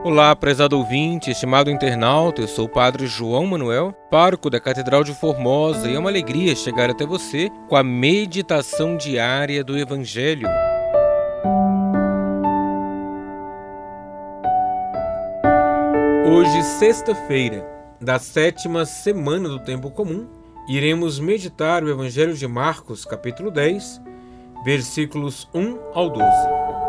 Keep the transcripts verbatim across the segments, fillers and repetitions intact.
Olá, prezado ouvinte, estimado internauta, eu sou o Padre João Manuel, pároco da Catedral de Formosa, e é uma alegria chegar até você com a meditação diária do Evangelho. Hoje, sexta-feira, da sétima semana do Tempo Comum, iremos meditar o Evangelho de Marcos, capítulo dez, versículos um ao doze.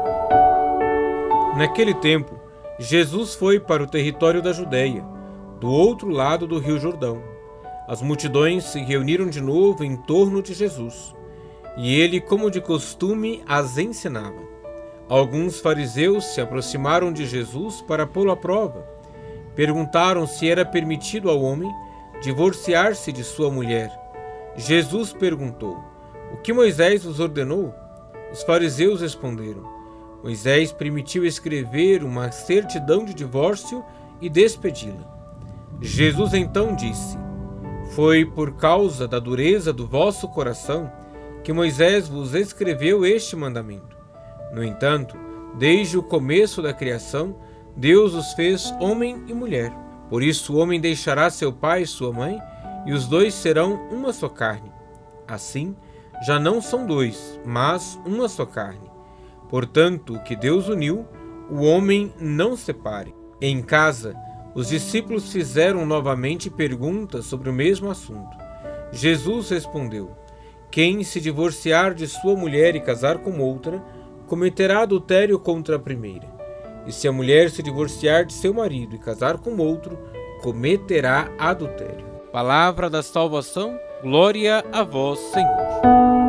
Naquele tempo, Jesus foi para o território da Judéia, do outro lado do Rio Jordão. As multidões se reuniram de novo em torno de Jesus, e ele, como de costume, as ensinava. Alguns fariseus se aproximaram de Jesus para pô-lo à prova. Perguntaram se era permitido ao homem divorciar-se de sua mulher. Jesus perguntou: "O que Moisés vos ordenou?" Os fariseus responderam: "Moisés permitiu escrever uma certidão de divórcio e despedi-la." Jesus então disse: "Foi por causa da dureza do vosso coração que Moisés vos escreveu este mandamento. No entanto, desde o começo da criação, Deus os fez homem e mulher. Por isso o homem deixará seu pai e sua mãe, e os dois serão uma só carne. Assim, já não são dois, mas uma só carne. Portanto, o que Deus uniu, o homem não separe." Em casa, os discípulos fizeram novamente perguntas sobre o mesmo assunto. Jesus respondeu: "Quem se divorciar de sua mulher e casar com outra, cometerá adultério contra a primeira. E se a mulher se divorciar de seu marido e casar com outro, cometerá adultério." Palavra da salvação, glória a vós, Senhor.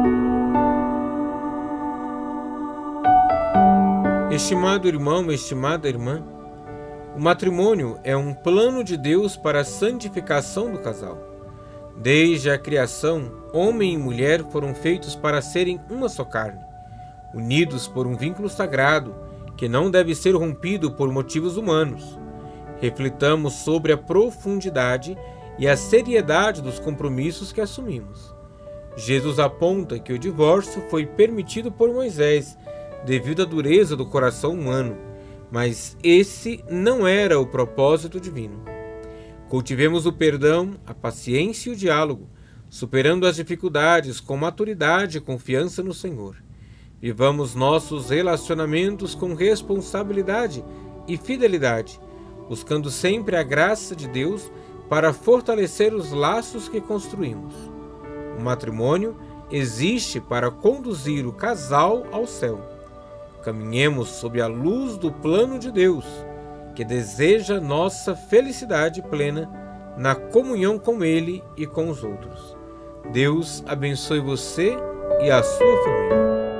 Estimado irmão, estimada irmã, o matrimônio é um plano de Deus para a santificação do casal. Desde a criação, homem e mulher foram feitos para serem uma só carne, unidos por um vínculo sagrado que não deve ser rompido por motivos humanos. Reflitamos sobre a profundidade e a seriedade dos compromissos que assumimos. Jesus aponta que o divórcio foi permitido por Moisés devido à dureza do coração humano, mas esse não era o propósito divino. Cultivemos o perdão, a paciência e o diálogo, superando as dificuldades com maturidade e confiança no Senhor. Vivamos nossos relacionamentos com responsabilidade e fidelidade, buscando sempre a graça de Deus para fortalecer os laços que construímos. O matrimônio existe para conduzir o casal ao céu. Caminhemos sob a luz do plano de Deus, que deseja nossa felicidade plena na comunhão com Ele e com os outros. Deus abençoe você e a sua família.